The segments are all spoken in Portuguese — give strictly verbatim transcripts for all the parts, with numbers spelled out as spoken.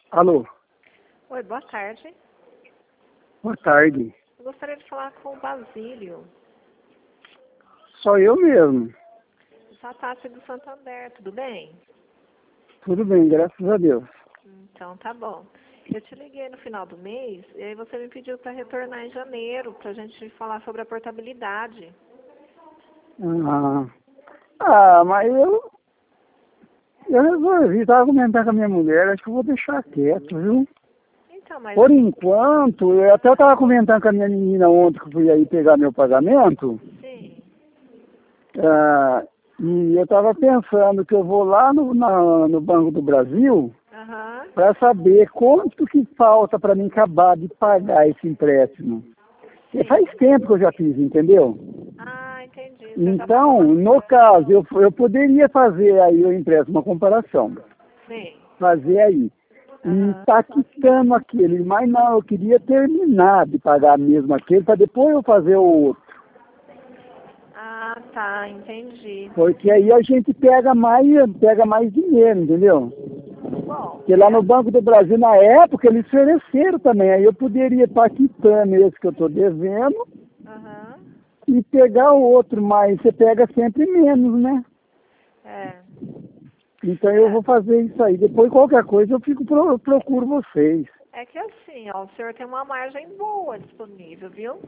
Alô, Oi, boa tarde. boa tarde. Eu gostaria de falar com o Basílio. Só eu mesmo. Sou a Tati do Santander, tudo bem? Tudo bem, graças a Deus. Então tá bom. Eu te liguei no final do mês e aí você me pediu para retornar em janeiro para a gente falar sobre a portabilidade. Ah, ah mas eu, eu resolvi, estava comentando com a minha mulher, acho que eu vou deixar quieto, viu? Então, mas... Por enquanto, eu até estava comentando com a minha menina ontem que eu fui aí pegar meu pagamento. Sim. Ah, e eu estava pensando que eu vou lá no, na, no Banco do Brasil Aham. para saber quanto que falta para mim acabar de pagar esse empréstimo. Sim. Faz tempo que eu já fiz, entendeu? Ah, entendi. Você Então, já... no caso, eu, eu poderia fazer aí, eu impresso uma comparação, Sim. fazer aí. E Aham. está quitando aquele, mas não, eu queria terminar de pagar mesmo aquele, para depois eu fazer o outro. Ah, tá, entendi. Porque aí a gente pega mais, pega mais dinheiro, entendeu? Bom, Porque lá no Banco do Brasil, na época, eles ofereceram também, aí eu poderia estar quitando esse que eu estou devendo aham. e pegar o outro, mas você pega sempre menos, né? É. Então eu vou fazer isso aí. Depois qualquer coisa eu fico pro, eu procuro vocês. É que assim, ó, o senhor tem uma margem boa disponível, viu?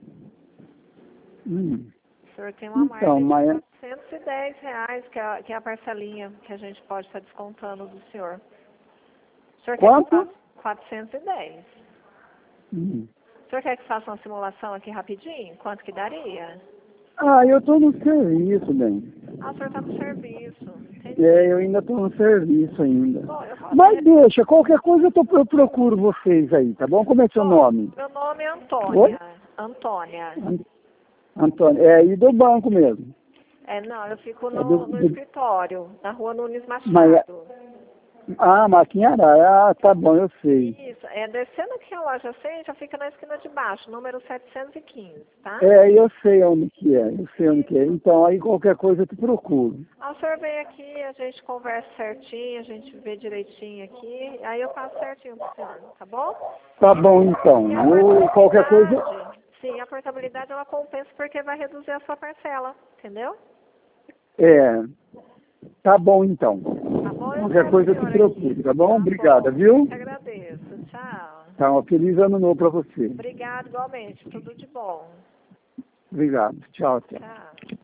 Hum. O senhor tem uma Então, margem de mas quatrocentos e dez reais, que é, a- que é a parcelinha que a gente pode estar descontando do senhor. O senhor quer que eu quanto? faça quatrocentos e dez? Hum. O senhor quer que faça uma simulação aqui rapidinho? Quanto que daria? Ah, eu estou no serviço, bem. Ah, o senhor está no serviço. Entendi. É, eu ainda estou no serviço ainda. Bom, eu posso... Mas deixa, qualquer coisa eu, tô, eu procuro vocês aí, tá bom? Como é seu Bom, nome? meu nome é Oi? Antônia. Antônia. An- Antônio, é aí do banco mesmo. É, não, eu fico É do, no, no do, escritório, na rua Nunes mas, é- Machado. ah, Maquinhará, ah, tá bom, eu sei. Isso, é descendo aqui a loja seis, já fica na esquina de baixo, número setecentos e quinze, tá? É, eu sei onde que é, eu sei onde que é. Então aí qualquer coisa eu te procuro. Ah, o senhor vem aqui, a gente conversa certinho, a gente vê direitinho aqui, aí eu passo certinho pro senhor, tá bom? Tá bom então. E a Ou qualquer coisa. portabilidade, sim, a portabilidade ela compensa porque vai reduzir a sua parcela, entendeu? É. Tá bom então. Tá bom? Eu Qualquer espero o coisa eu te senhor procuro, aqui. tá bom? Tá Obrigada, bom, eu viu? que agradeço. Tchau. Tá, um feliz ano novo pra você. Obrigado igualmente, tudo de bom. Obrigado. Tchau, tchau. Tchau.